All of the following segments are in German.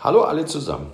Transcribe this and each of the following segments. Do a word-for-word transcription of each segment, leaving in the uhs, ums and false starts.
Hallo alle zusammen.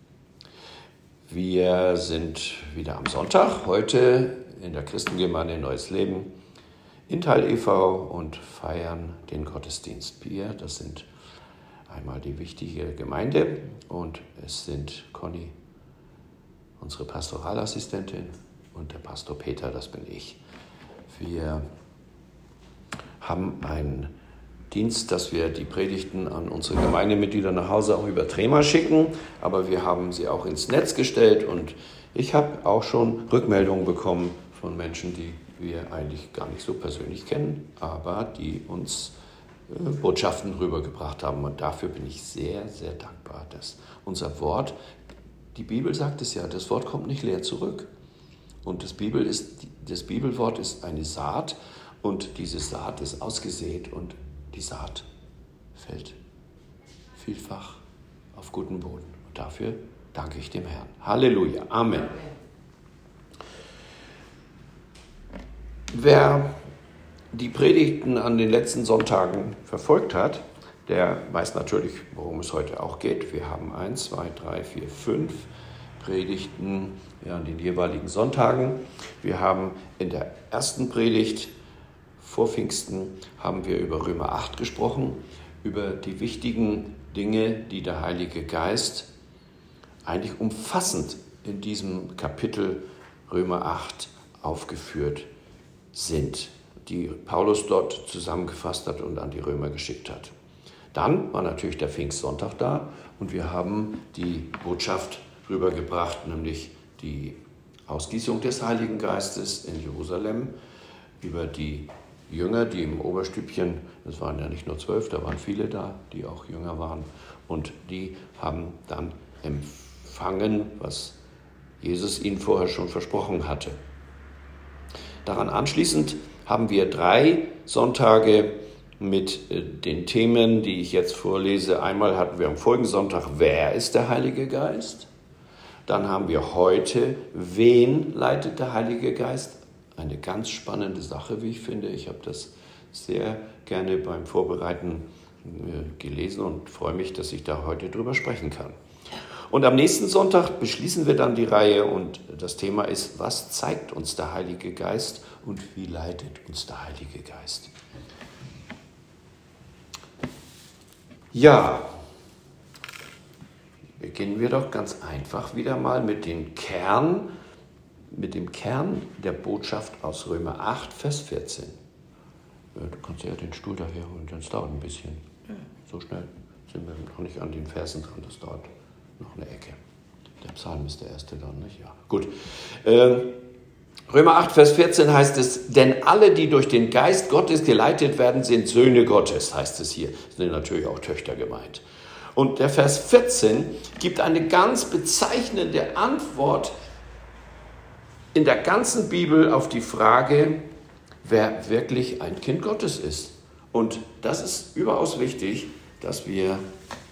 Wir sind wieder am Sonntag, heute in der Christengemeinde Neues Leben in Teil e V und feiern den Gottesdienst. Wir, das sind einmal die wichtige Gemeinde und es sind Conny, unsere Pastoralassistentin, und der Pastor Peter, das bin ich. Wir haben einen Dienst, dass wir die Predigten an unsere Gemeindemitglieder nach Hause auch über Trema schicken, aber wir haben sie auch ins Netz gestellt und ich habe auch schon Rückmeldungen bekommen von Menschen, die wir eigentlich gar nicht so persönlich kennen, aber die uns äh, Botschaften rübergebracht haben, und dafür bin ich sehr, sehr dankbar, dass unser Wort, die Bibel sagt es ja, das Wort kommt nicht leer zurück, und das, Bibel ist, das Bibelwort ist eine Saat und diese Saat ist ausgesät und die Saat fällt vielfach auf guten Boden. Und dafür danke ich dem Herrn. Halleluja. Amen. Wer die Predigten an den letzten Sonntagen verfolgt hat, der weiß natürlich, worum es heute auch geht. Wir haben eins, zwei, drei, vier, fünf Predigten an den jeweiligen Sonntagen. Wir haben in der ersten Predigt vor Pfingsten haben wir über Römer acht gesprochen, über die wichtigen Dinge, die der Heilige Geist eigentlich umfassend in diesem Kapitel Römer acht aufgeführt sind, die Paulus dort zusammengefasst hat und an die Römer geschickt hat. Dann war natürlich der Pfingstsonntag da und wir haben die Botschaft rübergebracht, nämlich die Ausgießung des Heiligen Geistes in Jerusalem, über die Jünger, die im Oberstübchen, das waren ja nicht nur zwölf, da waren viele da, die auch Jünger waren, und die haben dann empfangen, was Jesus ihnen vorher schon versprochen hatte. Daran anschließend haben wir drei Sonntage mit den Themen, die ich jetzt vorlese. Einmal hatten wir am vorigen Sonntag, wer ist der Heilige Geist? Dann haben wir heute, wen leitet der Heilige Geist? Eine ganz spannende Sache, wie ich finde. Ich habe das sehr gerne beim Vorbereiten gelesen und freue mich, dass ich da heute drüber sprechen kann. Und am nächsten Sonntag beschließen wir dann die Reihe und das Thema ist, was zeigt uns der Heilige Geist und wie leitet uns der Heilige Geist? Ja, beginnen wir doch ganz einfach wieder mal mit dem Kern, mit dem Kern der Botschaft aus Römer acht, Vers vierzehn. Du kannst ja den Stuhl daher holen, das dauert ein bisschen. So schnell sind wir noch nicht an den Versen dran, das dauert noch eine Ecke. Der Psalm ist der erste dann, nicht? Ja, gut. Äh, Römer acht, Vers vierzehn heißt es, denn alle, die durch den Geist Gottes geleitet werden, sind Söhne Gottes, heißt es hier. Es sind natürlich auch Töchter gemeint. Und der Vers vierzehn gibt eine ganz bezeichnende Antwort in der ganzen Bibel auf die Frage, wer wirklich ein Kind Gottes ist. Und das ist überaus wichtig, dass wir, ja,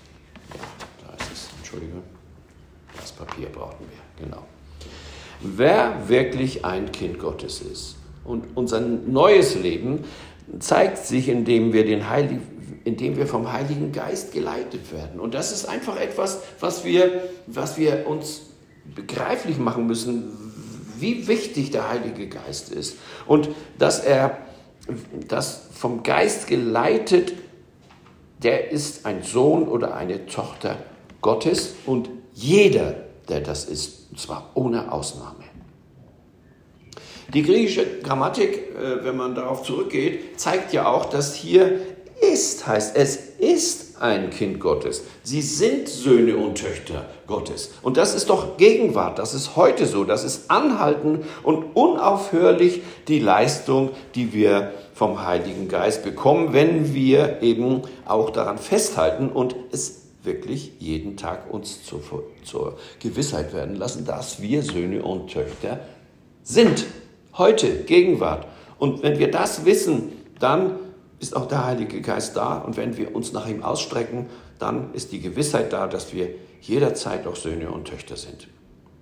da ist es, Entschuldigung, das Papier brauchen wir, genau. Wer wirklich ein Kind Gottes ist. Und unser neues Leben zeigt sich, indem wir, den Heiligen, indem wir vom Heiligen Geist geleitet werden. Und das ist einfach etwas, was wir, was wir uns begreiflich machen müssen, wie wichtig der Heilige Geist ist und dass er das vom Geist geleitet, der ist ein Sohn oder eine Tochter Gottes und jeder, der das ist, und zwar ohne Ausnahme. Die griechische Grammatik, wenn man darauf zurückgeht, zeigt ja auch, dass hier ist, heißt es ist ein Kind Gottes. Sie sind Söhne und Töchter Gottes. Und das ist doch Gegenwart, das ist heute so, das ist anhaltend und unaufhörlich die Leistung, die wir vom Heiligen Geist bekommen, wenn wir eben auch daran festhalten und es wirklich jeden Tag uns zur, zur Gewissheit werden lassen, dass wir Söhne und Töchter sind. Heute, Gegenwart. Und wenn wir das wissen, dann ist auch der Heilige Geist da. Und wenn wir uns nach ihm ausstrecken, dann ist die Gewissheit da, dass wir jederzeit auch Söhne und Töchter sind.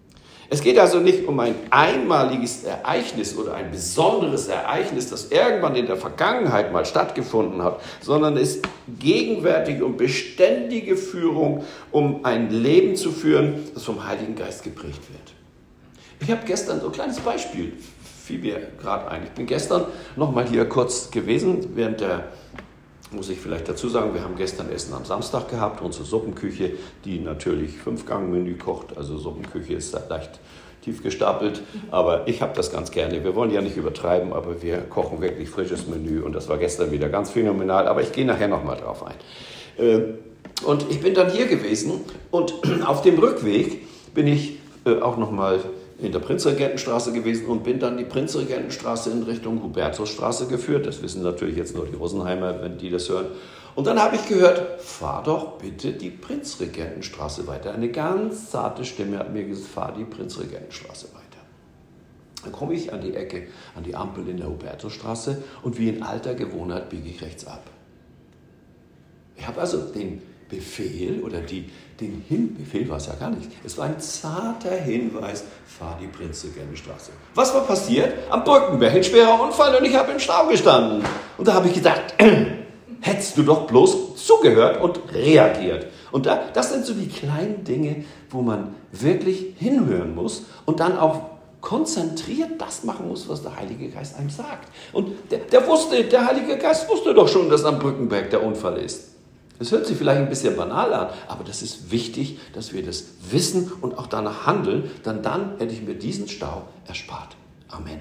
Es geht also nicht um ein einmaliges Ereignis oder ein besonderes Ereignis, das irgendwann in der Vergangenheit mal stattgefunden hat, sondern es ist gegenwärtige und beständige Führung, um ein Leben zu führen, das vom Heiligen Geist geprägt wird. Ich habe gestern so ein kleines Beispiel, fiel mir gerade ein. Ich bin gestern noch mal hier kurz gewesen, während der, muss ich vielleicht dazu sagen, wir haben gestern Essen am Samstag gehabt, unsere Suppenküche, die natürlich Fünf-Gang-Menü kocht, also Suppenküche ist leicht tief gestapelt, aber ich habe das ganz gerne. Wir wollen ja nicht übertreiben, aber wir kochen wirklich frisches Menü und das war gestern wieder ganz phänomenal, aber ich gehe nachher noch mal drauf ein. Und ich bin dann hier gewesen und auf dem Rückweg bin ich auch noch mal in der Prinzregentenstraße gewesen und bin dann die Prinzregentenstraße in Richtung Hubertusstraße geführt. Das wissen natürlich jetzt nur die Rosenheimer, wenn die das hören. Und dann habe ich gehört, fahr doch bitte die Prinzregentenstraße weiter. Eine ganz zarte Stimme hat mir gesagt, fahr die Prinzregentenstraße weiter. Dann komme ich an die Ecke, an die Ampel in der Hubertusstraße und wie in alter Gewohnheit biege ich rechts ab. Ich habe also den Befehl oder die, den Hin Befehl war es ja gar nicht. Es war ein zarter Hinweis, fahr die Prinzregentenstraße. Was war passiert? Am Brückenberg, ein schwerer Unfall und ich habe im Stau gestanden. Und da habe ich gedacht, hättest du doch bloß zugehört und reagiert. Und da, das sind so die kleinen Dinge, wo man wirklich hinhören muss und dann auch konzentriert das machen muss, was der Heilige Geist einem sagt. Und der, der wusste, der Heilige Geist wusste doch schon, dass am Brückenberg der Unfall ist. Das hört sich vielleicht ein bisschen banal an, aber das ist wichtig, dass wir das wissen und auch danach handeln, denn dann hätte ich mir diesen Stau erspart. Amen.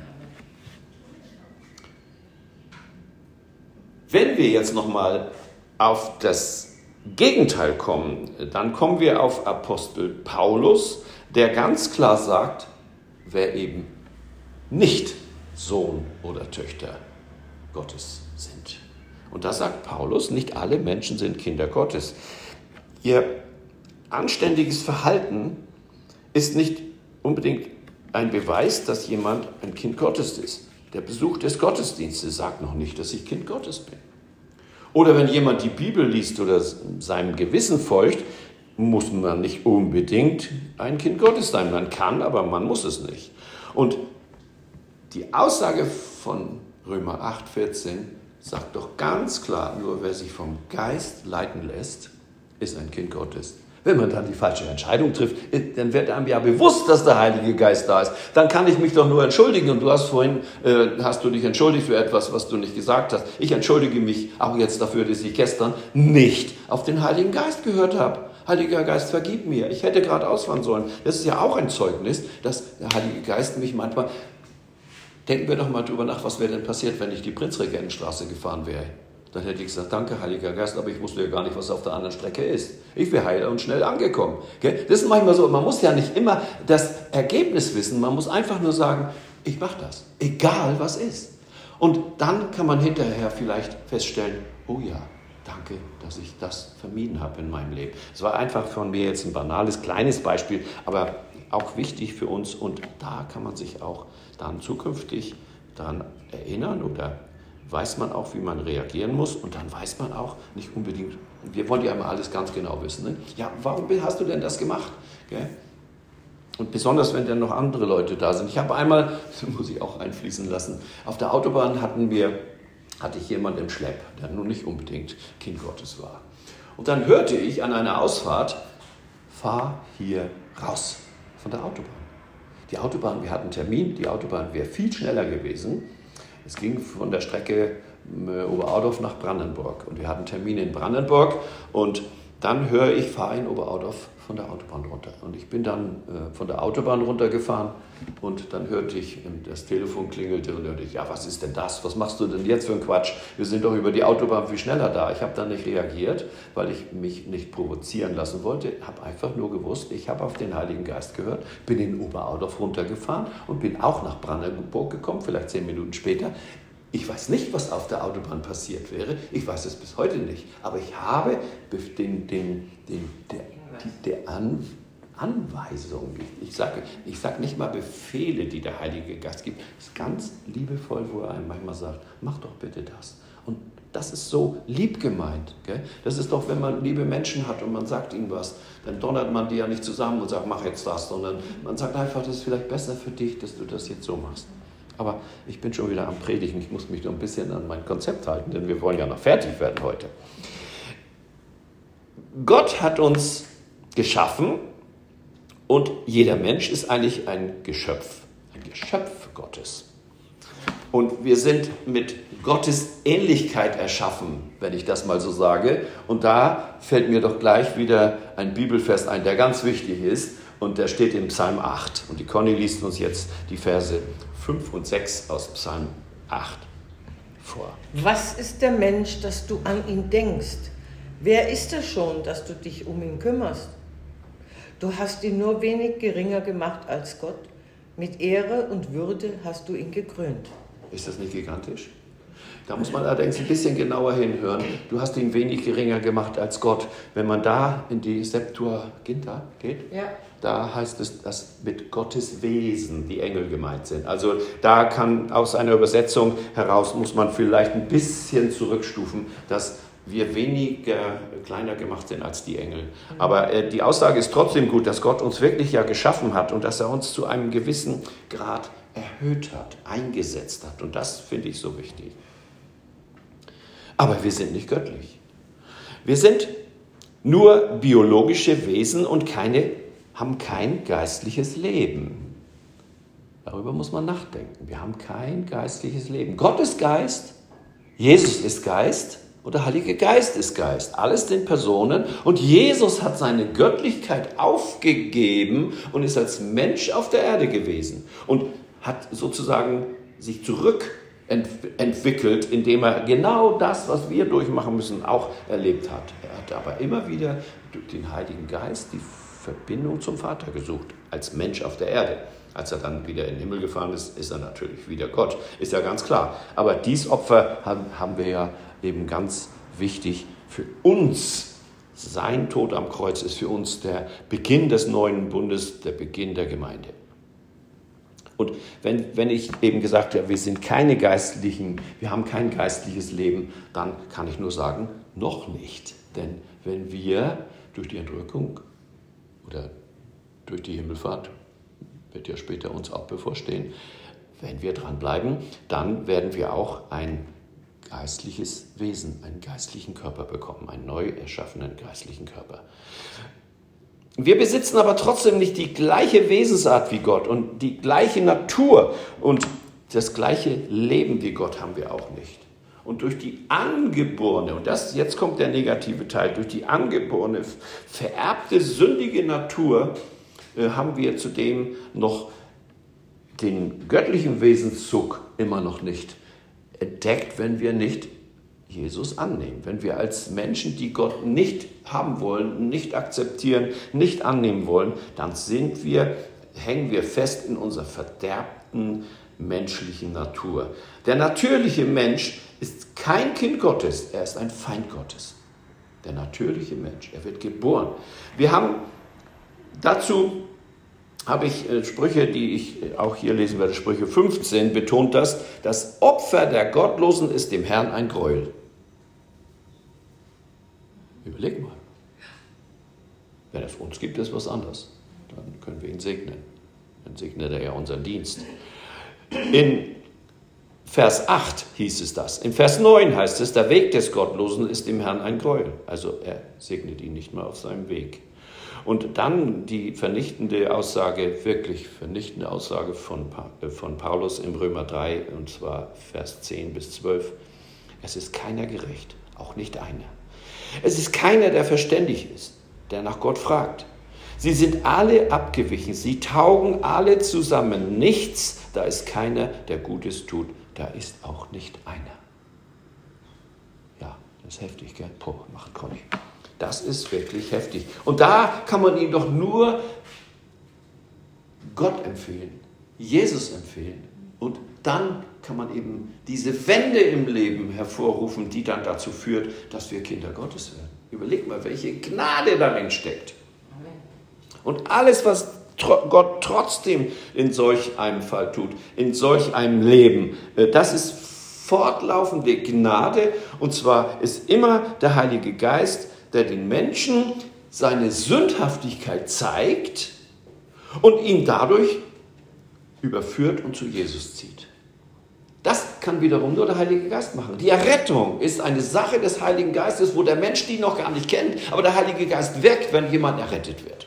Wenn wir jetzt nochmal auf das Gegenteil kommen, dann kommen wir auf Apostel Paulus, der ganz klar sagt, wer eben nicht Sohn oder Töchter Gottes sind. Und da sagt Paulus, nicht alle Menschen sind Kinder Gottes. Ihr anständiges Verhalten ist nicht unbedingt ein Beweis, dass jemand ein Kind Gottes ist. Der Besuch des Gottesdienstes sagt noch nicht, dass ich Kind Gottes bin. Oder wenn jemand die Bibel liest oder seinem Gewissen folgt, muss man nicht unbedingt ein Kind Gottes sein. Man kann, aber man muss es nicht. Und die Aussage von Römer acht, vierzehn sagt doch ganz klar, nur wer sich vom Geist leiten lässt, ist ein Kind Gottes. Wenn man dann die falsche Entscheidung trifft, dann wird einem ja bewusst, dass der Heilige Geist da ist. Dann kann ich mich doch nur entschuldigen. Und du hast vorhin, äh, hast du dich entschuldigt für etwas, was du nicht gesagt hast. Ich entschuldige mich auch jetzt dafür, dass ich gestern nicht auf den Heiligen Geist gehört habe. Heiliger Geist, vergib mir. Ich hätte gerade ausfahren sollen. Das ist ja auch ein Zeugnis, dass der Heilige Geist mich manchmal... Denken wir doch mal drüber nach, was wäre denn passiert, wenn ich die Prinzregentenstraße gefahren wäre. Dann hätte ich gesagt, danke Heiliger Geist, aber ich wusste ja gar nicht, was auf der anderen Strecke ist. Ich wäre heil und schnell angekommen. Das ist manchmal so, man muss ja nicht immer das Ergebnis wissen, man muss einfach nur sagen, ich mache das, egal was ist. Und dann kann man hinterher vielleicht feststellen, oh ja, danke, dass ich das vermieden habe in meinem Leben. Es war einfach von mir jetzt ein banales, kleines Beispiel, aber auch wichtig für uns und da kann man sich auch dann zukünftig daran erinnern oder weiß man auch, wie man reagieren muss und dann weiß man auch nicht unbedingt, wir wollen ja immer alles ganz genau wissen, ne? Ja, warum hast du denn das gemacht? Gell? Und besonders, wenn dann noch andere Leute da sind. Ich habe einmal, das muss ich auch einfließen lassen, auf der Autobahn hatten wir, hatte ich jemanden im Schlepp, der nun nicht unbedingt Kind Gottes war. Und dann hörte ich an einer Ausfahrt, fahr hier raus von der Autobahn. Die Autobahn, wir hatten einen Termin, die Autobahn wäre viel schneller gewesen. Es ging von der Strecke Oberaudorf nach Brandenburg und wir hatten einen Termin in Brandenburg und dann höre ich, fahre in Oberaudorf von der Autobahn runter. Und ich bin dann äh, von der Autobahn runtergefahren und dann hörte ich, das Telefon klingelte und hörte ich, ja, was ist denn das? Was machst du denn jetzt für einen Quatsch? Wir sind doch über die Autobahn viel schneller da. Ich habe dann nicht reagiert, weil ich mich nicht provozieren lassen wollte. Ich habe einfach nur gewusst, ich habe auf den Heiligen Geist gehört, bin in Oberaudorf runtergefahren und bin auch nach Brandenburg gekommen, vielleicht zehn Minuten später. Ich weiß nicht, was auf der Autobahn passiert wäre. Ich weiß es bis heute nicht. Aber ich habe den, den, den, der, der An, Anweisung, ich sage ich sag nicht mal Befehle, die der Heilige Geist gibt. Es ist ganz liebevoll, wo er einem manchmal sagt, mach doch bitte das. Und Das ist so lieb gemeint. Gell? Das ist doch, wenn man liebe Menschen hat und man sagt ihnen was, dann donnert man die ja nicht zusammen und sagt, mach jetzt das, sondern man sagt einfach, das ist vielleicht besser für dich, dass du das jetzt so machst. Aber ich bin schon wieder am Predigen, ich muss mich noch ein bisschen an mein Konzept halten, denn wir wollen ja noch fertig werden heute. Gott hat uns geschaffen und jeder Mensch ist eigentlich ein Geschöpf, ein Geschöpf Gottes. Und wir sind mit Gottes Ähnlichkeit erschaffen, wenn ich das mal so sage. Und da fällt mir doch gleich wieder ein Bibelvers ein, der ganz wichtig ist. Und der steht in Psalm acht. Und die Conny liest uns jetzt die Verse fünf und sechs aus Psalm acht vor. Was ist der Mensch, dass du an ihn denkst? Wer ist er schon, dass du dich um ihn kümmerst? Du hast ihn nur wenig geringer gemacht als Gott. Mit Ehre und Würde hast du ihn gekrönt. Ist das nicht gigantisch? Da muss man allerdings ein bisschen genauer hinhören. Du hast ihn wenig geringer gemacht als Gott. Wenn man da in die Septuaginta geht, ja. Da heißt es, dass mit Gottes Wesen die Engel gemeint sind. Also da kann aus einer Übersetzung heraus, muss man vielleicht ein bisschen zurückstufen, dass wir weniger kleiner gemacht sind als die Engel. Aber äh, die Aussage ist trotzdem gut, dass Gott uns wirklich ja geschaffen hat und dass er uns zu einem gewissen Grad erhöht hat, eingesetzt hat. Und das finde ich so wichtig. Aber wir sind nicht göttlich. Wir sind nur biologische Wesen und keine, haben kein geistliches Leben. Darüber muss man nachdenken. Wir haben kein geistliches Leben. Gott ist Geist, Jesus ist Geist und der Heilige Geist ist Geist. Alles sind Personen und Jesus hat seine Göttlichkeit aufgegeben und ist als Mensch auf der Erde gewesen und hat sozusagen sich zurückentwickelt, indem er genau das, was wir durchmachen müssen, auch erlebt hat. Er hat aber immer wieder durch den Heiligen Geist die Verbindung zum Vater gesucht, als Mensch auf der Erde. Als er dann wieder in den Himmel gefahren ist, ist er natürlich wieder Gott, ist ja ganz klar. Aber dies Opfer haben, haben wir ja eben ganz wichtig für uns. Sein Tod am Kreuz ist für uns der Beginn des neuen Bundes, der Beginn der Gemeinde. Und wenn, wenn ich eben gesagt habe, wir sind keine geistlichen, wir haben kein geistliches Leben, dann kann ich nur sagen, noch nicht. Denn wenn wir durch die Entrückung oder durch die Himmelfahrt, wird ja später uns auch bevorstehen, wenn wir dranbleiben, dann werden wir auch ein geistliches Wesen, einen geistlichen Körper bekommen, einen neu erschaffenen geistlichen Körper. Wir besitzen aber trotzdem nicht die gleiche Wesensart wie Gott und die gleiche Natur und das gleiche Leben wie Gott haben wir auch nicht. Und durch die angeborene, und das, jetzt kommt der negative Teil, durch die angeborene, vererbte, sündige Natur äh, haben wir zudem noch den göttlichen Wesenszug immer noch nicht entdeckt, wenn wir nicht Jesus annehmen. Wenn wir als Menschen, die Gott nicht haben wollen, nicht akzeptieren, nicht annehmen wollen, dann sind wir, hängen wir fest in unserer verderbten menschlichen Natur. Der natürliche Mensch ist kein Kind Gottes, er ist ein Feind Gottes. Der natürliche Mensch, er wird geboren. Wir haben dazu, habe ich Sprüche, die ich auch hier lesen werde, Sprüche fünfzehn, betont das, das Opfer der Gottlosen ist dem Herrn ein Gräuel. Überleg mal. Wenn er es uns gibt, ist was anderes. Dann können wir ihn segnen. Dann segnet er ja unseren Dienst. In Vers acht hieß es das. In Vers neun heißt es, der Weg des Gottlosen ist dem Herrn ein Gräuel. Also er segnet ihn nicht mehr auf seinem Weg. Und dann die vernichtende Aussage, wirklich vernichtende Aussage von, von Paulus in Römer drei, und zwar Vers zehn bis zwölf. Es ist keiner gerecht, auch nicht einer. Es ist keiner, der verständig ist, der nach Gott fragt. Sie sind alle abgewichen, sie taugen alle zusammen. Nichts, da ist keiner, der Gutes tut, da ist auch nicht einer. Ja, das ist heftig, gell? Puh, macht Conny. Das ist wirklich heftig. Und da kann man ihm doch nur Gott empfehlen, Jesus empfehlen. Und dann kann man eben diese Wende im Leben hervorrufen, die dann dazu führt, dass wir Kinder Gottes werden. Überleg mal, welche Gnade darin steckt. Und alles, was Gott trotzdem in solch einem Fall tut, in solch einem Leben, das ist fortlaufende Gnade. Und zwar ist immer der Heilige Geist, der den Menschen seine Sündhaftigkeit zeigt und ihn dadurch überführt und zu Jesus zieht. Das kann wiederum nur der Heilige Geist machen. Die Errettung ist eine Sache des Heiligen Geistes, wo der Mensch die noch gar nicht kennt, aber der Heilige Geist wirkt, wenn jemand errettet wird.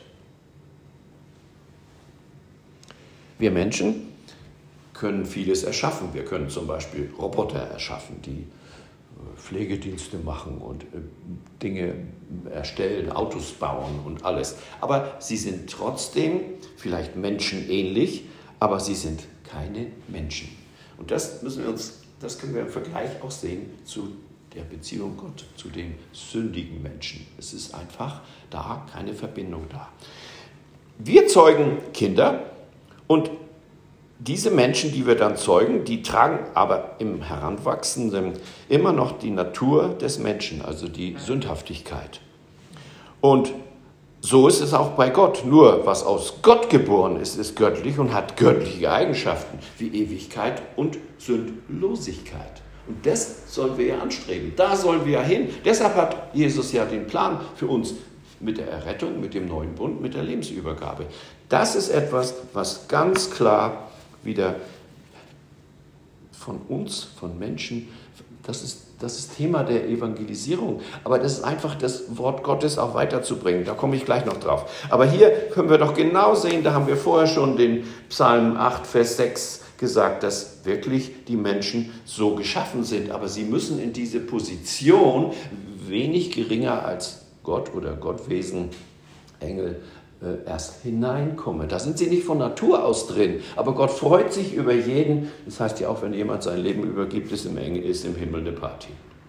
Wir Menschen können vieles erschaffen. Wir können zum Beispiel Roboter erschaffen, die Pflegedienste machen und Dinge erstellen, Autos bauen und alles. Aber sie sind trotzdem vielleicht menschenähnlich, aber sie sind keine Menschen. Und das müssen wir uns, das können wir im Vergleich auch sehen zu der Beziehung Gott, zu dem sündigen Menschen. Es ist einfach da keine Verbindung da. Wir zeugen Kinder und diese Menschen, die wir dann zeugen, die tragen aber im Heranwachsenden immer noch die Natur des Menschen, also die Sündhaftigkeit. Und so ist es auch bei Gott. Nur was aus Gott geboren ist, ist göttlich und hat göttliche Eigenschaften wie Ewigkeit und Sündlosigkeit. Und das sollen wir ja anstreben. Da sollen wir ja hin. Deshalb hat Jesus ja den Plan für uns mit der Errettung, mit dem neuen Bund, mit der Lebensübergabe. Das ist etwas, was ganz klar wieder von uns, von Menschen, das ist das ist Thema der Evangelisierung, aber das ist einfach das Wort Gottes auch weiterzubringen, da komme ich gleich noch drauf. Aber hier können wir doch genau sehen, da haben wir vorher schon den Psalm acht, Vers sechs gesagt, dass wirklich die Menschen so geschaffen sind, aber sie müssen in diese Position wenig geringer als Gott oder Gottwesen, Engel, erst hineinkomme. Da sind sie nicht von Natur aus drin, aber Gott freut sich über jeden. Das heißt ja auch, wenn jemand sein Leben übergibt, ist im, Engel, ist im Himmel eine Party.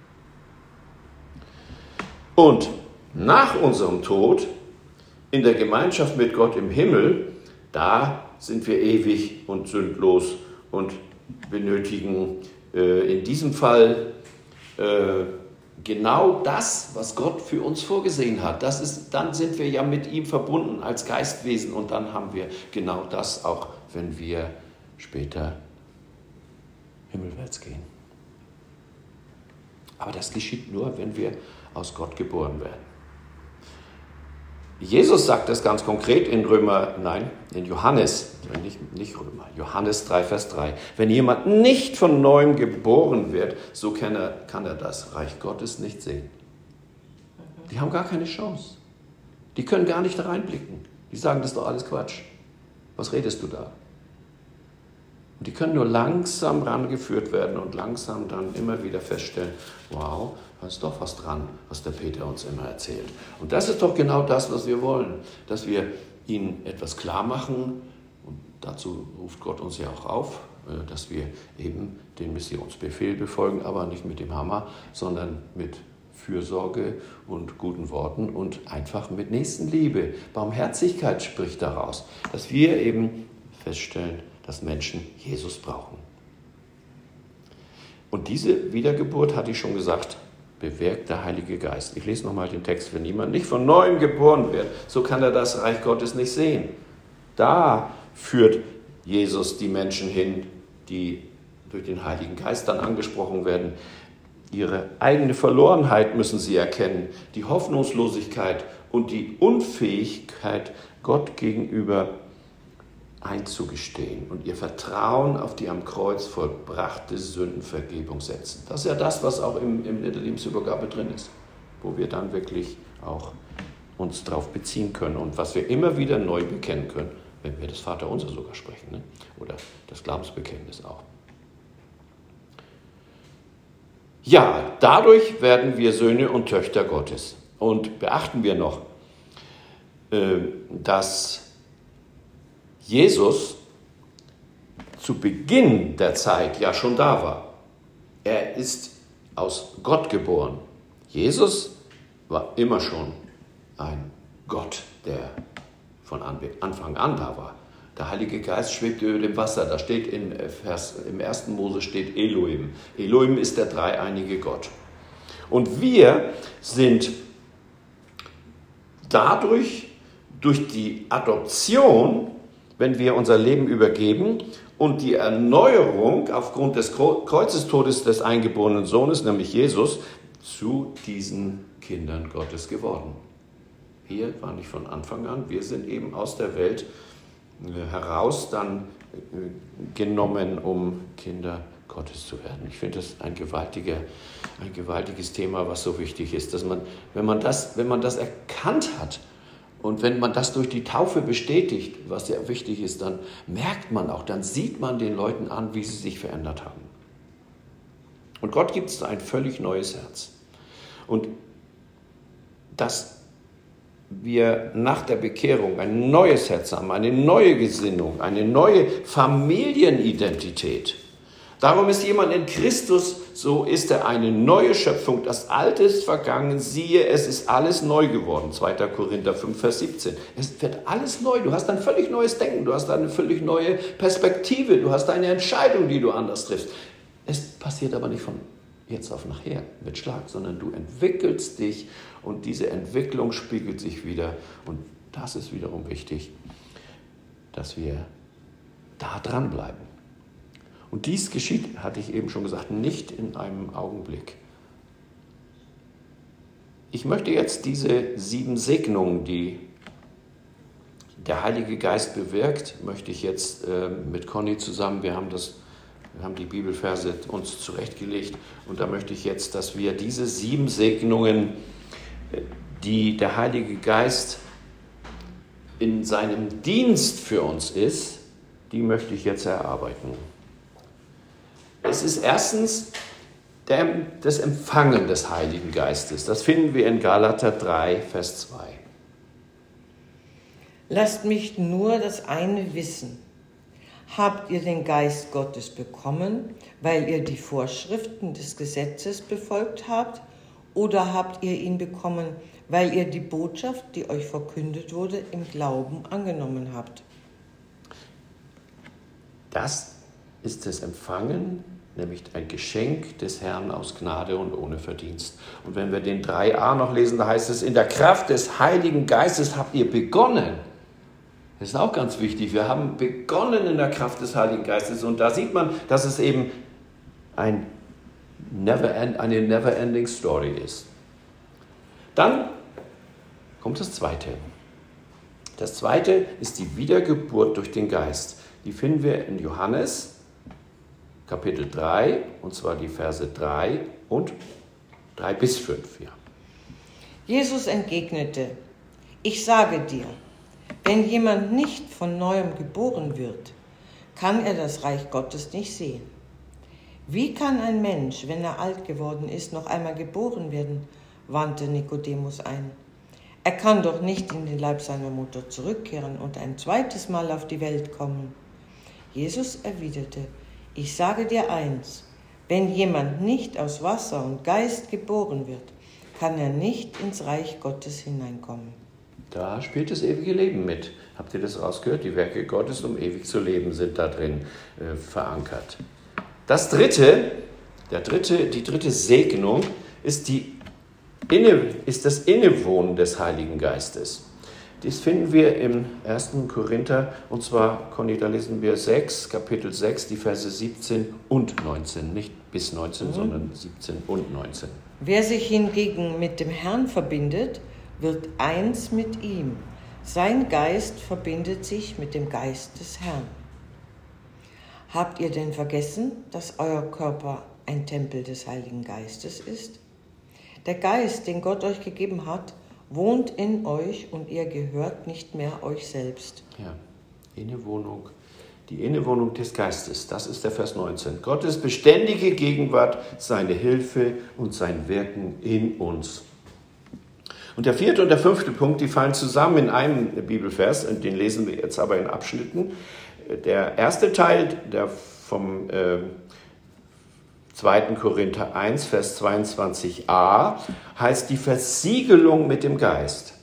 Und nach unserem Tod, in der Gemeinschaft mit Gott im Himmel, da sind wir ewig und sündlos und benötigen äh, in diesem Fall äh, genau das, was Gott für uns vorgesehen hat. Das ist, dann sind wir ja mit ihm verbunden als Geistwesen und dann haben wir genau das auch, wenn wir später himmelwärts gehen. Aber das geschieht nur, wenn wir aus Gott geboren werden. Jesus sagt das ganz konkret in Römer, nein, in Johannes, nicht, nicht Römer, Johannes drei, Vers drei. Wenn jemand nicht von Neuem geboren wird, so kann er, kann er das Reich Gottes nicht sehen. Die haben gar keine Chance. Die können gar nicht da reinblicken. Die sagen, das ist doch alles Quatsch. Was redest du da? Und die können nur langsam rangeführt werden und langsam dann immer wieder feststellen, wow, da ist doch was dran, was der Peter uns immer erzählt. Und das ist doch genau das, was wir wollen, dass wir ihnen etwas klar machen. Und dazu ruft Gott uns ja auch auf, dass wir eben den Missionsbefehl befolgen, aber nicht mit dem Hammer, sondern mit Fürsorge und guten Worten und einfach mit Nächstenliebe. Barmherzigkeit spricht daraus, dass wir eben feststellen, dass Menschen Jesus brauchen. Und diese Wiedergeburt, hatte ich schon gesagt, bewirkt der Heilige Geist. Ich lese nochmal den Text. Wenn jemand nicht von Neuem geboren wird, so kann er das Reich Gottes nicht sehen. Da führt Jesus die Menschen hin, die durch den Heiligen Geist dann angesprochen werden. Ihre eigene Verlorenheit müssen sie erkennen, die Hoffnungslosigkeit und die Unfähigkeit, Gott gegenüber einzugestehen und ihr Vertrauen auf die am Kreuz vollbrachte Sündenvergebung setzen. Das ist ja das, was auch im, in der Lebensübergabe drin ist, wo wir dann wirklich auch uns darauf beziehen können und was wir immer wieder neu bekennen können, wenn wir das Vaterunser sogar sprechen, ne? Oder das Glaubensbekenntnis auch. Ja, dadurch werden wir Söhne und Töchter Gottes. Und beachten wir noch, dass Jesus zu Beginn der Zeit ja schon da war. Er ist aus Gott geboren. Jesus war immer schon ein Gott, der von Anfang an da war. Der Heilige Geist schwebt über dem Wasser. Da steht in Vers, im ersten Mose steht Elohim. Elohim ist der dreieinige Gott. Und wir sind dadurch, durch die Adoption wenn wir unser Leben übergeben und die Erneuerung aufgrund des Kreuzestodes des eingeborenen Sohnes, nämlich Jesus, zu diesen Kindern Gottes geworden. Wir waren nicht von Anfang an, wir sind eben aus der Welt heraus dann genommen, um Kinder Gottes zu werden. Ich finde das ein, gewaltiger, ein gewaltiges Thema, was so wichtig ist, dass man, wenn man das, wenn man das erkannt hat und wenn man das durch die Taufe bestätigt, was ja wichtig ist, dann merkt man auch, dann sieht man den Leuten an, wie sie sich verändert haben. Und Gott gibt es ein völlig neues Herz. Und dass wir nach der Bekehrung ein neues Herz haben, eine neue Gesinnung, eine neue Familienidentität. Darum ist jemand in Christus, so ist er eine neue Schöpfung. Das Alte ist vergangen, siehe, es ist alles neu geworden. zweiter Korinther fünf, Vers siebzehn. Es wird alles neu. Du hast ein völlig neues Denken, du hast eine völlig neue Perspektive, du hast eine Entscheidung, die du anders triffst. Es passiert aber nicht von jetzt auf nachher mit Schlag, sondern du entwickelst dich und diese Entwicklung spiegelt sich wieder. Und das ist wiederum wichtig, dass wir da dranbleiben. Und dies geschieht, hatte ich eben schon gesagt, nicht in einem Augenblick. Ich möchte jetzt diese sieben Segnungen, die der Heilige Geist bewirkt, möchte ich jetzt äh, mit Conny zusammen, wir haben das Wir haben die Bibelverse uns zurechtgelegt und da möchte ich jetzt, dass wir diese sieben Segnungen, die der Heilige Geist in seinem Dienst für uns ist, die möchte ich jetzt erarbeiten. Es ist erstens der, das Empfangen des Heiligen Geistes. Das finden wir in Galater drei, Vers zwei. Lasst mich nur das eine wissen. Habt ihr den Geist Gottes bekommen, weil ihr die Vorschriften des Gesetzes befolgt habt, oder habt ihr ihn bekommen, weil ihr die Botschaft, die euch verkündet wurde, im Glauben angenommen habt? Das ist das Empfangen, nämlich ein Geschenk des Herrn aus Gnade und ohne Verdienst. Und wenn wir den drei a noch lesen, da heißt es, in der Kraft des Heiligen Geistes habt ihr begonnen. Das ist auch ganz wichtig. Wir haben begonnen in der Kraft des Heiligen Geistes und da sieht man, dass es eben ein never end, eine never-ending Story ist. Dann kommt das Zweite. Das Zweite ist die Wiedergeburt durch den Geist. Die finden wir in Johannes Kapitel drei, und zwar die Verse drei und drei bis fünf. Ja. Jesus entgegnete, ich sage dir, wenn jemand nicht von Neuem geboren wird, kann er das Reich Gottes nicht sehen. Wie kann ein Mensch, wenn er alt geworden ist, noch einmal geboren werden? Wandte Nikodemus ein. Er kann doch nicht in den Leib seiner Mutter zurückkehren und ein zweites Mal auf die Welt kommen. Jesus erwiderte, ich sage dir eins, wenn jemand nicht aus Wasser und Geist geboren wird, kann er nicht ins Reich Gottes hineinkommen. Da spielt das ewige Leben mit. Habt ihr das rausgehört? Die Werke Gottes, um ewig zu leben, sind da drin äh, verankert. Das dritte, der dritte, die dritte Segnung ist, die Inne, ist das Innewohnen des Heiligen Geistes. Das finden wir im ersten Korinther, und zwar, Conny, da lesen wir sechs, Kapitel sechs, die Verse siebzehn und neunzehn. Nicht bis neunzehn, mhm. sondern siebzehn und neunzehn. Wer sich hingegen mit dem Herrn verbindet, wird eins mit ihm. Sein Geist verbindet sich mit dem Geist des Herrn. Habt ihr denn vergessen, dass euer Körper ein Tempel des Heiligen Geistes ist? Der Geist, den Gott euch gegeben hat, wohnt in euch und ihr gehört nicht mehr euch selbst. Ja, Innewohnung, die Innewohnung des Geistes, das ist der Vers neunzehn. Gottes beständige Gegenwart, seine Hilfe und sein Wirken in uns. Und der vierte und der fünfte Punkt, die fallen zusammen in einem Bibelvers, den lesen wir jetzt aber in Abschnitten. Der erste Teil, der vom äh, zweiten Korinther eins, Vers zweiundzwanzig a, heißt die Versiegelung mit dem Geist.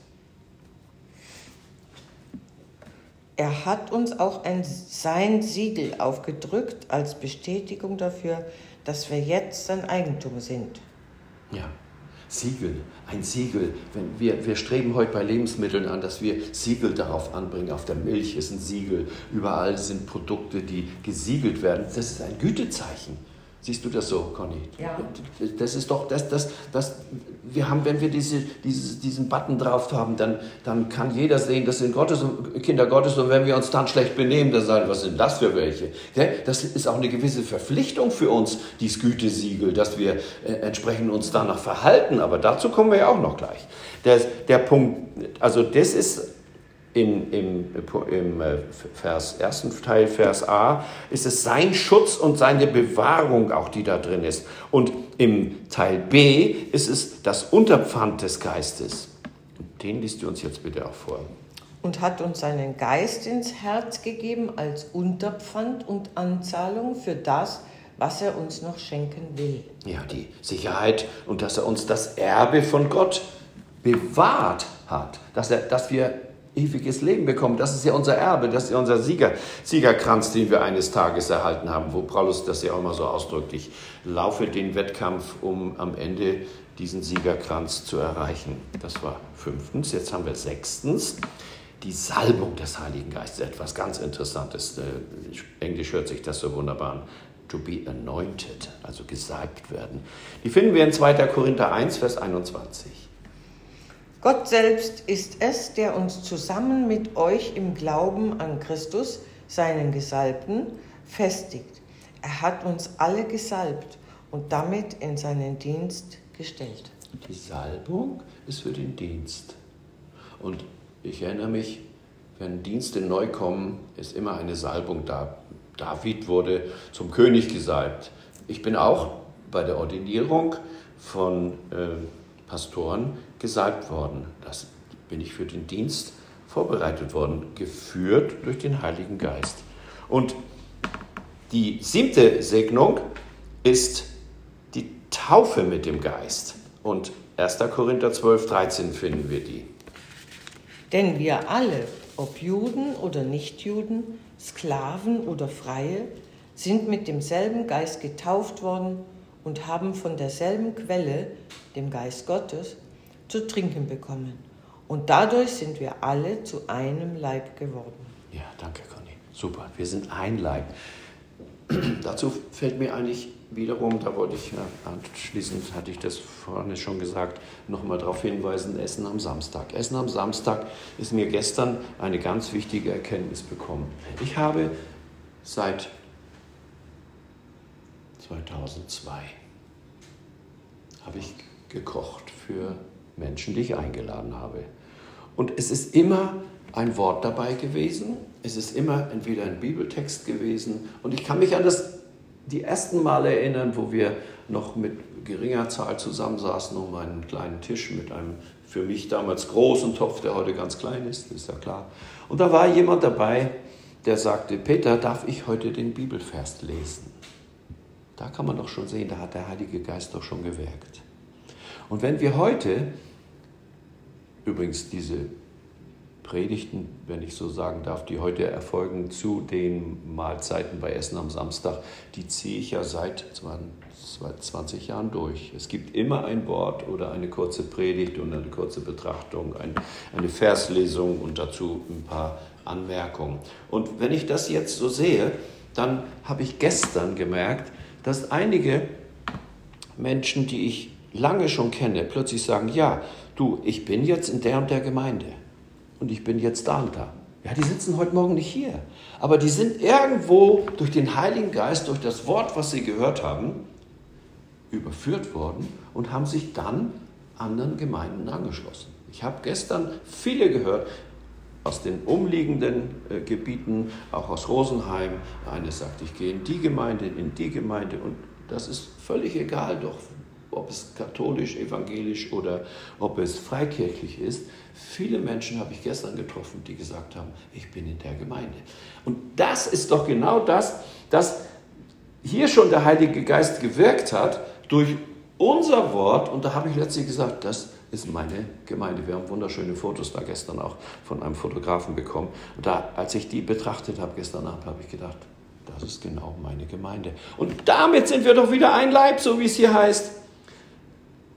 Er hat uns auch ein, sein Siegel aufgedrückt als Bestätigung dafür, dass wir jetzt sein Eigentum sind. Ja. Siegel, ein Siegel. Wenn wir, wir streben heute bei Lebensmitteln an, dass wir Siegel darauf anbringen. Auf der Milch ist ein Siegel, überall sind Produkte, die gesiegelt werden. Das ist ein Gütezeichen. Siehst du das so, Conny? Ja. Das ist doch, das, das, das, wir haben, wenn wir diese, diese, diesen Button drauf haben, dann, dann kann jeder sehen, das sind Gottes, Kinder Gottes, und wenn wir uns dann schlecht benehmen, dann sagen, was sind das für welche? Das ist auch eine gewisse Verpflichtung für uns, dieses Gütesiegel, dass wir äh, entsprechend uns danach verhalten, aber dazu kommen wir ja auch noch gleich. Der, der Punkt, also das ist In, im, im Vers, ersten Teil, Vers A, ist es sein Schutz und seine Bewahrung auch, die da drin ist. Und im Teil B ist es das Unterpfand des Geistes. Und den liest du uns jetzt bitte auch vor. Und hat uns seinen Geist ins Herz gegeben als Unterpfand und Anzahlung für das, was er uns noch schenken will. Ja, die Sicherheit und dass er uns das Erbe von Gott bewahrt hat, dass, er, dass wir ewiges Leben bekommen. Das ist ja unser Erbe, das ist ja unser Sieger, Siegerkranz, den wir eines Tages erhalten haben, wo Paulus das ja auch immer so ausdrückt. Ich laufe den Wettkampf, um am Ende diesen Siegerkranz zu erreichen. Das war fünftens. Jetzt haben wir sechstens. Die Salbung des Heiligen Geistes, etwas ganz Interessantes. Englisch hört sich das so wunderbar an. To be anointed, also gesalbt werden. Die finden wir in zweiter Korinther eins, Vers einundzwanzig. Gott selbst ist es, der uns zusammen mit euch im Glauben an Christus, seinen Gesalbten, festigt. Er hat uns alle gesalbt und damit in seinen Dienst gestellt. Die Salbung ist für den Dienst. Und ich erinnere mich, wenn Dienste neu kommen, ist immer eine Salbung da. David wurde zum König gesalbt. Ich bin auch bei der Ordinierung von äh, Pastoren gesalbt worden. Das bin ich für den Dienst vorbereitet worden, geführt durch den Heiligen Geist. Und die siebte Segnung ist die Taufe mit dem Geist. Und erster Korinther zwölf, dreizehn finden wir die. Denn wir alle, ob Juden oder Nichtjuden, Sklaven oder Freie, sind mit demselben Geist getauft worden und haben von derselben Quelle, dem Geist Gottes, zu trinken bekommen. Und dadurch sind wir alle zu einem Leib geworden. Ja, danke, Conny. Super, wir sind ein Leib. Dazu fällt mir eigentlich wiederum, da wollte ich ja, anschließend, hatte ich das vorhin schon gesagt, nochmal darauf hinweisen, Essen am Samstag. Essen am Samstag ist mir gestern eine ganz wichtige Erkenntnis bekommen. Ich habe seit zweitausendzwei habe ich gekocht für Menschen, die ich eingeladen habe. Und es ist immer ein Wort dabei gewesen, es ist immer entweder ein Bibeltext gewesen, und ich kann mich an das, die ersten Male erinnern, wo wir noch mit geringer Zahl zusammensaßen um einen kleinen Tisch mit einem für mich damals großen Topf, der heute ganz klein ist, ist ja klar. Und da war jemand dabei, der sagte, Peter, darf ich heute den Bibelvers lesen? Da kann man doch schon sehen, da hat der Heilige Geist doch schon gewirkt. Und wenn wir heute, übrigens diese Predigten, wenn ich so sagen darf, die heute erfolgen zu den Mahlzeiten bei Essen am Samstag, die ziehe ich ja seit zwanzig Jahren durch. Es gibt immer ein Wort oder eine kurze Predigt und eine kurze Betrachtung, ein, eine Verslesung und dazu ein paar Anmerkungen. Und wenn ich das jetzt so sehe, dann habe ich gestern gemerkt, dass einige Menschen, die ich lange schon kenne, plötzlich sagen, ja, du, ich bin jetzt in der und der Gemeinde und ich bin jetzt da und da. Ja, die sitzen heute Morgen nicht hier, aber die sind irgendwo durch den Heiligen Geist, durch das Wort, was sie gehört haben, überführt worden und haben sich dann anderen Gemeinden angeschlossen. Ich habe gestern viele gehört, aus den umliegenden äh, Gebieten, auch aus Rosenheim. Eine sagt, ich gehe in die Gemeinde, in die Gemeinde, und das ist völlig egal, doch, ob es katholisch, evangelisch oder ob es freikirchlich ist. Viele Menschen habe ich gestern getroffen, die gesagt haben, ich bin in der Gemeinde. Und das ist doch genau das, dass hier schon der Heilige Geist gewirkt hat durch unser Wort. Und da habe ich letztlich gesagt, das ist meine Gemeinde. Wir haben wunderschöne Fotos da gestern auch von einem Fotografen bekommen. Und da, als ich die betrachtet habe gestern Abend, habe ich gedacht, das ist genau meine Gemeinde. Und damit sind wir doch wieder ein Leib, so wie es hier heißt.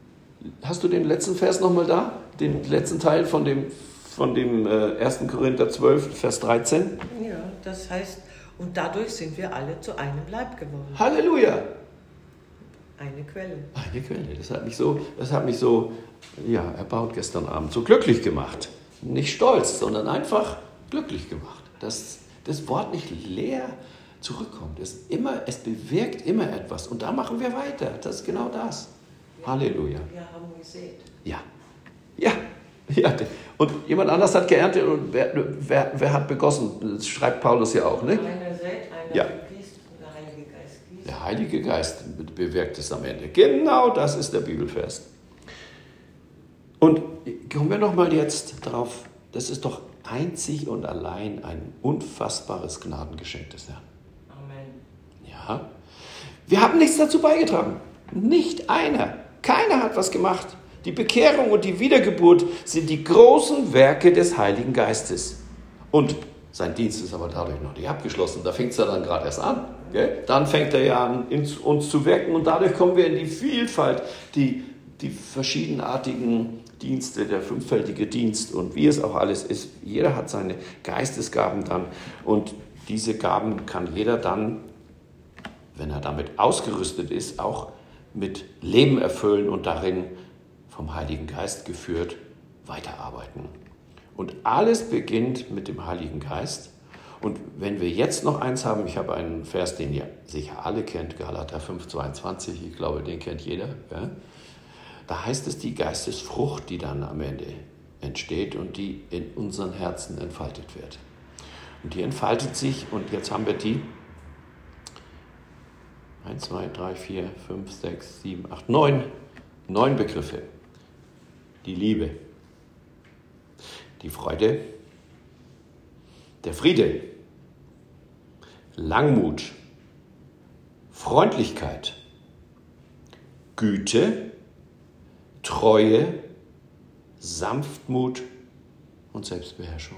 Hast du den letzten Vers nochmal da? Den letzten Teil von dem, von dem äh, ersten Korinther zwölf, Vers dreizehn? Ja, das heißt, und dadurch sind wir alle zu einem Leib geworden. Halleluja! Eine Quelle. Eine Quelle. Das hat mich so, das hat mich so ja, erbaut gestern Abend, so glücklich gemacht. Nicht stolz, sondern einfach glücklich gemacht. Dass das Wort nicht leer zurückkommt. Es, immer, es bewirkt immer etwas. Und da machen wir weiter. Das ist genau das. Ja, Halleluja. Wir haben gesät. Ja. Ja. Ja. Und jemand anders hat geerntet und wer, wer, wer hat begossen? Das schreibt Paulus ja auch, ne? Einer sät, einer Ja. gießt und der Heilige Geist gießt. Der Heilige Geist bewirkt es am Ende. Genau das ist der Bibelvers. Und kommen wir nochmal jetzt drauf, das ist doch einzig und allein ein unfassbares Gnadengeschenk des Herrn. Amen. Ja. Wir haben nichts dazu beigetragen. Nicht einer. Keiner hat was gemacht. Die Bekehrung und die Wiedergeburt sind die großen Werke des Heiligen Geistes. Und sein Dienst ist aber dadurch noch nicht abgeschlossen. Da fängt es ja dann gerade erst an. Gell? Dann fängt er ja an, in uns zu wirken. Und dadurch kommen wir in die Vielfalt, die, die verschiedenartigen Dienste, der fünffältige Dienst und wie es auch alles ist. Jeder hat seine Geistesgaben dann. Und diese Gaben kann jeder dann, wenn er damit ausgerüstet ist, auch mit Leben erfüllen und darin vom Heiligen Geist geführt weiterarbeiten. Und alles beginnt mit dem Heiligen Geist. Und wenn wir jetzt noch eins haben, ich habe einen Vers, den ihr sicher alle kennt, Galater fünf, zweiundzwanzig, ich glaube, den kennt jeder. Ja? Da heißt es die Geistesfrucht, die dann am Ende entsteht und die in unseren Herzen entfaltet wird. Und die entfaltet sich, und jetzt haben wir die eins, zwei, drei, vier, fünf, sechs, sieben, acht, neun, neun Begriffe. Die Liebe, die Freude, der Friede, Langmut, Freundlichkeit, Güte, Treue, Sanftmut und Selbstbeherrschung.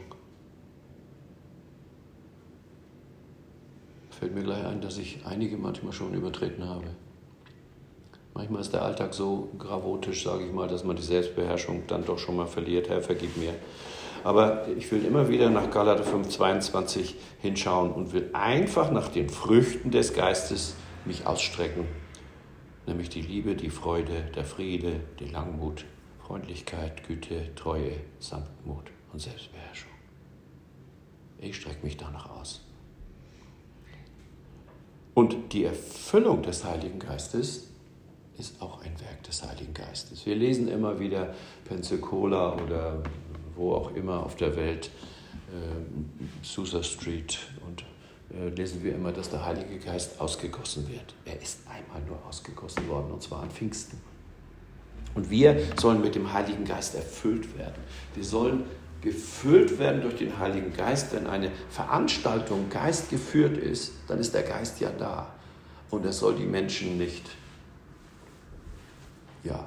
Fällt mir gleich ein, dass ich einige manchmal schon übertreten habe. Manchmal ist der Alltag so gravotisch, sage ich mal, dass man die Selbstbeherrschung dann doch schon mal verliert. Herr, vergib mir. Aber ich will immer wieder nach Galater fünf, zweiundzwanzig hinschauen und will einfach nach den Früchten des Geistes mich ausstrecken. Nämlich die Liebe, die Freude, der Friede, die Langmut, Freundlichkeit, Güte, Treue, Sanftmut und Selbstbeherrschung. Ich strecke mich danach aus. Und die Erfüllung des Heiligen Geistes ist auch ein Werk des Heiligen Geistes. Wir lesen immer wieder Pensacola oder wo auch immer auf der Welt, äh, Susa Street, und äh, lesen wir immer, dass der Heilige Geist ausgegossen wird. Er ist einmal nur ausgegossen worden, und zwar an Pfingsten. Und wir sollen mit dem Heiligen Geist erfüllt werden. Wir sollen gefüllt werden durch den Heiligen Geist. Wenn eine Veranstaltung geistgeführt ist, dann ist der Geist ja da. Und er soll die Menschen nicht ja,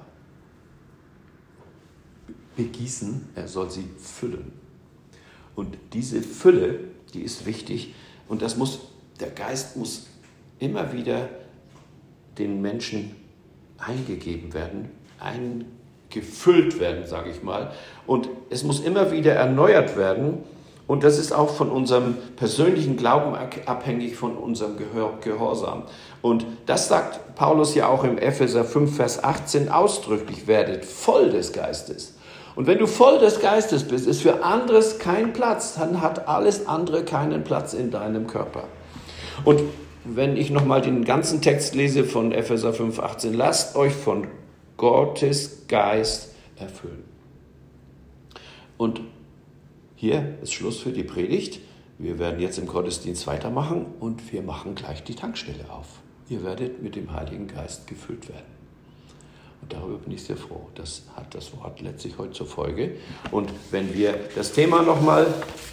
begießen, er soll sie füllen. Und diese Fülle, die ist wichtig, und das muss, der Geist muss immer wieder den Menschen eingegeben werden, eingefüllt werden, sage ich mal. Und es muss immer wieder erneuert werden. Und das ist auch von unserem persönlichen Glauben abhängig, von unserem Gehorsam. Und das sagt Paulus ja auch im Epheser fünf, Vers achtzehn ausdrücklich: werdet voll des Geistes. Und wenn du voll des Geistes bist, ist für anderes kein Platz. Dann hat alles andere keinen Platz in deinem Körper. Und wenn ich nochmal den ganzen Text lese von Epheser fünf, achtzehn, lasst euch von Gottes Geist erfüllen. Und hier ist Schluss für die Predigt. Wir werden jetzt im Gottesdienst weitermachen und wir machen gleich die Tankstelle auf. Ihr werdet mit dem Heiligen Geist gefüllt werden. Und darüber bin ich sehr froh. Das hat das Wort letztlich heute zur Folge. Und wenn wir das Thema nochmal,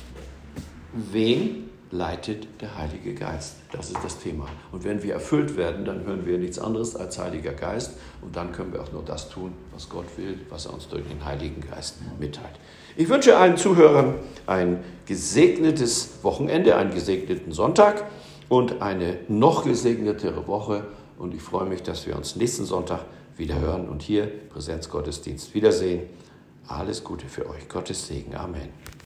wen leitet der Heilige Geist? Das ist das Thema. Und wenn wir erfüllt werden, dann hören wir nichts anderes als Heiliger Geist. Und dann können wir auch nur das tun, was Gott will, was er uns durch den Heiligen Geist mitteilt. Ich wünsche allen Zuhörern ein gesegnetes Wochenende, einen gesegneten Sonntag und eine noch gesegnetere Woche. und ich freue mich, dass wir uns nächsten Sonntag wieder hören und hier Präsenzgottesdienst wiedersehen. Alles Gute für euch. Gottes Segen. Amen.